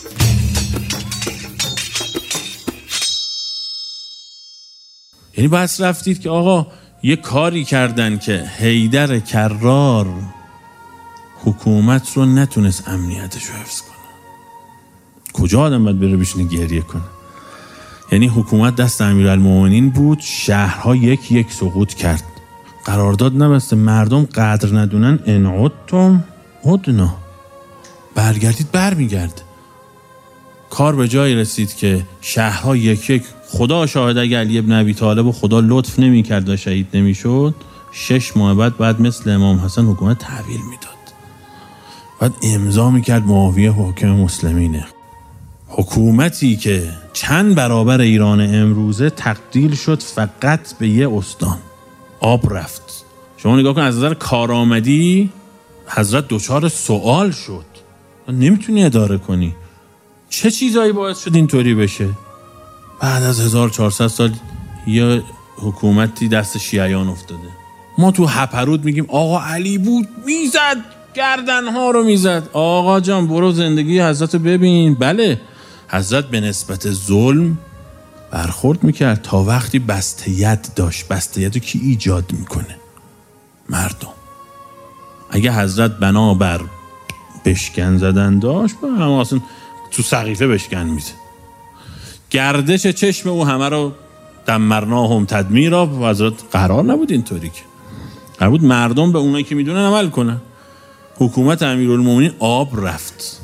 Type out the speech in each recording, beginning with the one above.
یعنی بس رفتید که آقا یه کاری کردن که حیدر کرار حکومت رو نتونست امنیتش رو حفظ کنه. کجا آدم باید بره بشینه گریه کنه؟ یعنی حکومت دست امیرالمومنین بود، شهرها یک یک سقوط کرد، قرارداد نبسته، مردم قدر ندونن. ان عدتم عدنا، برگردید برمیگرد. کار به جایی رسید که شهرها یک یک، خدا شاهد اگه علی ابن ابی طالب و خدا لطف نمی کرد و شهید نمی شد، 6 ماه بعد مثل امام حسن حکومت تحویل میداد، بعد امضا میکرد معاویه حاکم مسلمینه. حکومتی که چند برابر ایران امروزه تبدیل شد فقط به یه استان. آب رفت. شما نگاه کن، از نظر کارآمدی حضرت دچار سوال شد، نمیتونی اداره کنی. چه چیزایی باعث شد اینطوری بشه؟ بعد از 1400 سال یه حکومتی دست شیعیان افتاده. ما تو هپرود میگیم آقا علی بود میزد گردنها رو میزد. آقا جان برو زندگی حضرت ببین. بله حضرت به نسبت ظلم برخورد میکرد تا وقتی بسته ید داشت. بسته ید رو کی ایجاد میکنه؟ مردم. اگه حضرت بنابر بشکن زدن داشت، اما اصلا تو سقیفه بشکن میزد. گردش چشم او همه رو دمرناهم تدمیرا. و حضرت قرار نبود اینطوری، که قرار بود مردم به اونایی که میدونن عمل کنن. حکومت امیرالمومنین آب رفت.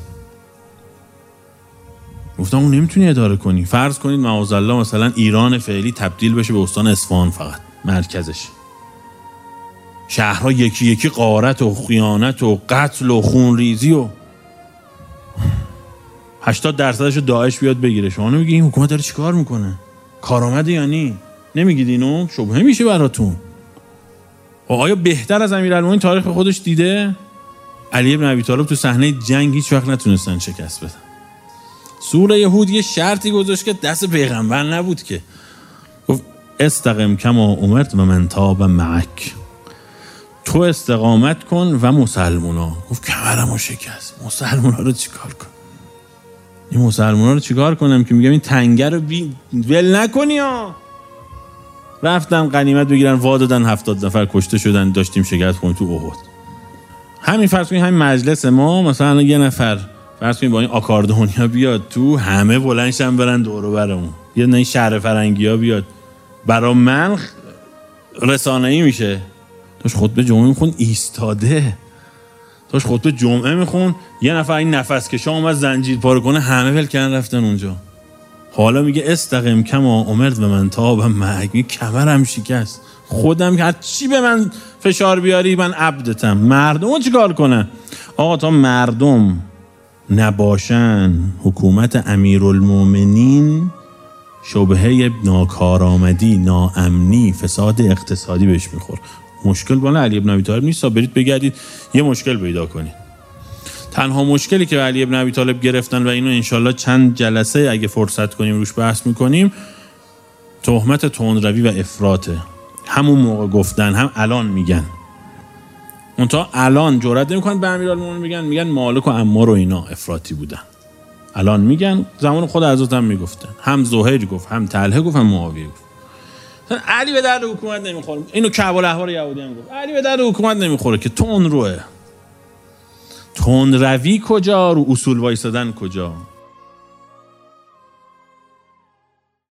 گفتم اون نمیتونی اداره کنی. فرض کنید معاذالله مثلا ایران فعلی تبدیل بشه به استان اصفهان، فقط مرکزش. شهرها یکی یکی غارت و خیانت و قتل و خونریزی و 80% داعش بیاد بگیره. شما نمیگی این حکومت داره چیکار میکنه؟ کارآمده یا نی؟ نمیگید اینو؟ شبهه میشه براتون. آیا بهتر از امیرالمومنین تاریخ خودش دیده؟ علی ابن ابی طالب تو صحنه جنگ هیچ وقت نتونستن شکست بدن. سوره هود یه شرطی گذاشت که دست پیغمبر نبود، که گفت استقم کما امرت و من تاب معک. تو استقامت کن و مسلمونا. گفت کمرمو شکست، مسلمونا رو چیکار کن؟ این مسلمونا رو چیکار کنم که میگم این تنگه رو ول نکنی ها. رفتن غنیمت بگیرن، وا دادن، 70 نفر کشته شدن، داشتیم شکست خورد تو احد. همین فرض کنید همین مجلس ما مثلا یه نفر فرض کنید با این آکاردونیا بیاد تو، همه بلندشن برن دور و برمون. یه نه شهر فرنگیا بیاد، برا من رسانه‌ای میشه. داش خطبه جمعه میخون ایستاده، داش خطبه جمعه میخون، یه نفر این نفس کشا اومد زنجیر پاره کنه، همه ول کردن رفتن اونجا. حالا میگه استقم کما امرت و من تاب معک. کمرم شکست، خودم که چی به من فشار بیاری، من عبدتم. مردم چیکار کنن؟ آقا تا مردم نباشن، حکومت امیرالمومنین شبهه ناکارآمدی، ناامنی، فساد اقتصادی بهش میخوره. مشکل بالا علی ابن ابی طالب نیست، برید بگردید یه مشکل پیدا کنید. تنها مشکلی که علی ابن ابی طالب گرفتن و اینو انشالله چند جلسه اگه فرصت کنیم روش بحث میکنیم، تهمت تندروی و افراطه. همون موقع گفتن، هم الان میگن. اونتا الان جرئت نمیکنن به امیرالمومنین میگن مالک و عمار و اینا افراطی بودن. الان میگن، زمان خود حضرت هم میگفتن. هم زهیر گفت، هم طلحه گفت، هم معاویه گفت. علی به درد حکومت نمیخوره. اینو کعب الاحبار یهودی هم گفت. علی به درد حکومت نمیخوره که تون روه. تون روی کجا، رو اصول وایسادن کجا.